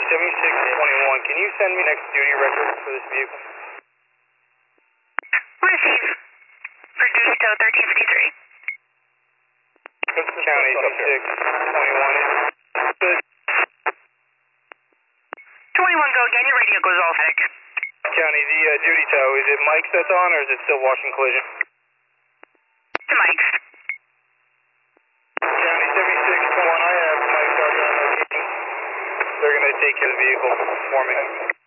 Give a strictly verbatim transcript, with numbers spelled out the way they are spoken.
seventy-six twenty-one, can you send me next duty record for this vehicle? Receive. For duty tow thirteen fifty-three. County seventy-six twenty-one. twenty-one, go again. Your radio goes all sick. County, the uh, duty tow, is it Mike's that's on or is it still Washington Collision? To Mike's. County seventy-six twenty-one, I have Mike's already on location. They're going to take care of the vehicle for me.